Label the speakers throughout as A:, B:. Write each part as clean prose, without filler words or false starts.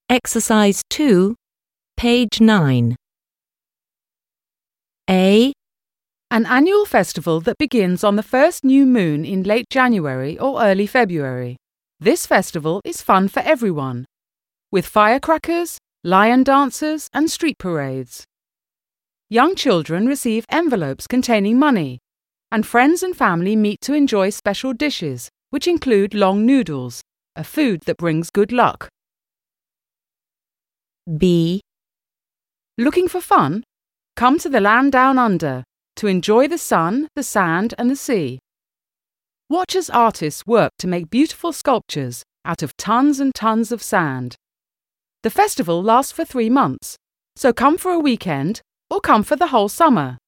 A: Exercise 2, page 9. A.
B: An annual festival that begins on the first new moon in late January or early February. This festival is fun for everyone, with firecrackers, lion dances and street parades. Young children receive envelopes containing money, and friends and family meet to enjoy special dishes, which include long noodles, a food that brings good luck.
A: B.
B: Looking for fun? Come to the land down under to enjoy the sun, the sand and the sea. Watch as artists work to make beautiful sculptures out of tons and tons of sand. The festival lasts for 3 months, so come for a weekend or come for the whole summer.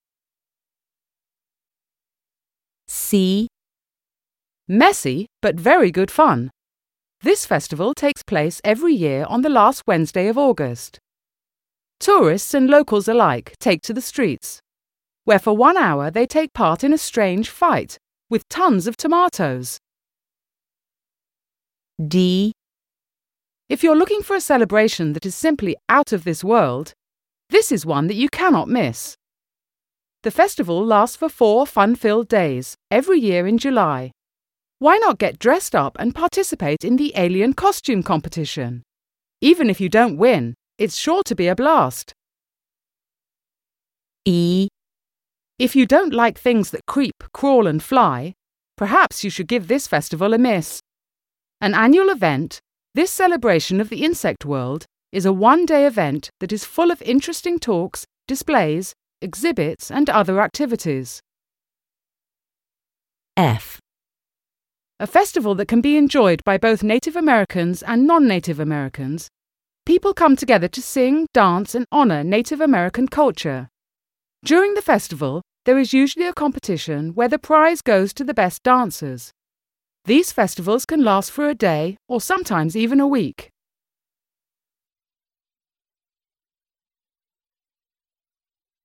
A: C.
B: Messy but very good fun. This festival takes place every year on the last Wednesday of August. Tourists and locals alike take to the streets, where for 1 hour they take part in a strange fight with tons of tomatoes.
A: D.
B: If you're looking for a celebration that is simply out of this world, this is one that you cannot miss. The festival lasts for 4 fun-filled days every year in July. Why not get dressed up and participate in the alien costume competition? Even if you don't win, it's sure to be a blast.
A: E.
B: If you don't like things that creep, crawl and fly, perhaps you should give this festival a miss. An annual event, this celebration of the insect world is a one-day event that is full of interesting talks, displays, exhibits and other activities.
A: F.
B: A festival that can be enjoyed by both Native Americans and non-Native Americans. People come together to sing, dance and honour Native American culture. During the festival, there is usually a competition where the prize goes to the best dancers. These festivals can last for a day or sometimes even a week.